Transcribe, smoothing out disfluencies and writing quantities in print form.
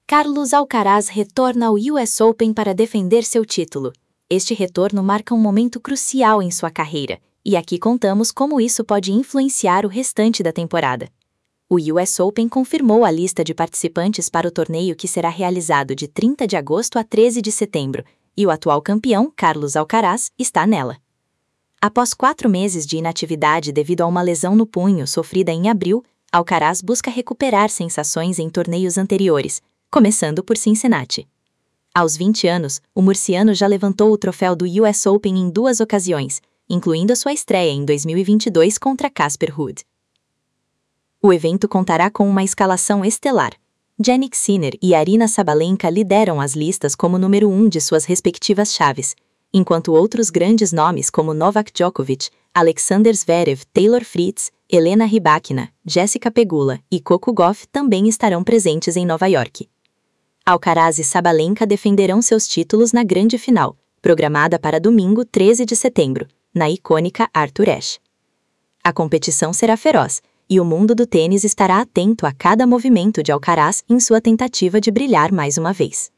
Carlos Alcaraz retorna ao US Open para defender seu título. Este retorno marca um momento crucial em sua carreira, e aqui contamos como isso pode influenciar o restante da temporada. O US Open confirmou a lista de participantes para o torneio, que será realizado de 30 de agosto a 13 de setembro, e o atual campeão, Carlos Alcaraz, está nela. Após 4 meses de inatividade devido a uma lesão no punho sofrida em abril, Alcaraz busca recuperar sensações em torneios anteriores, começando por Cincinnati. Aos 20 anos, o murciano já levantou o troféu do US Open em 2 ocasiões, incluindo a sua estreia em 2022 contra Casper Ruud. O evento contará com uma escalação estelar. Jannik Sinner e Aryna Sabalenka lideram as listas como número 1 de suas respectivas chaves, enquanto outros grandes nomes como Novak Djokovic, Alexander Zverev, Taylor Fritz, Elena Rybakina, Jessica Pegula e Coco Gauff também estarão presentes em Nova York. Alcaraz e Sabalenka defenderão seus títulos na grande final, programada para domingo 13 de setembro, na icônica Arthur Ashe. A competição será feroz, e o mundo do tênis estará atento a cada movimento de Alcaraz em sua tentativa de brilhar mais uma vez.